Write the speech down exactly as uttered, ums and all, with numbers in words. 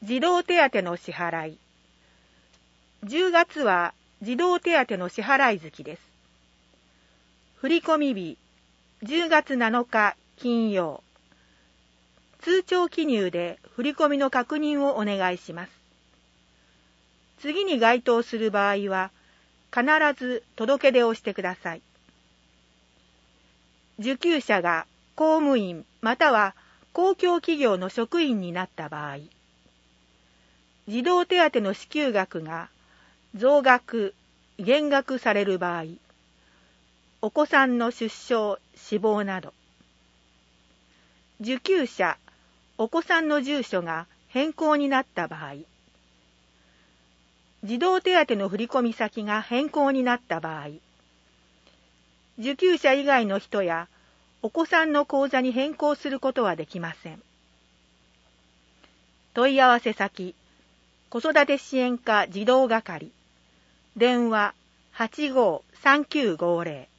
児童手当の支払い。じゅうがつは児童手当の支払い月です。振込日、じゅうがつなのか金曜。通帳記入で振込の確認をお願いします。次に該当する場合は、必ず届け出をしてください。受給者が公務員または公共企業の職員になった場合、児童手当の支給額が増額、減額される場合、お子さんの出生、死亡など、受給者、お子さんの住所が変更になった場合、児童手当の振込先が変更になった場合、受給者以外の人やお子さんの口座に変更することはできません。問い合わせ先、子育て支援課児童係、電話 はちごーさんきゅうごーぜろ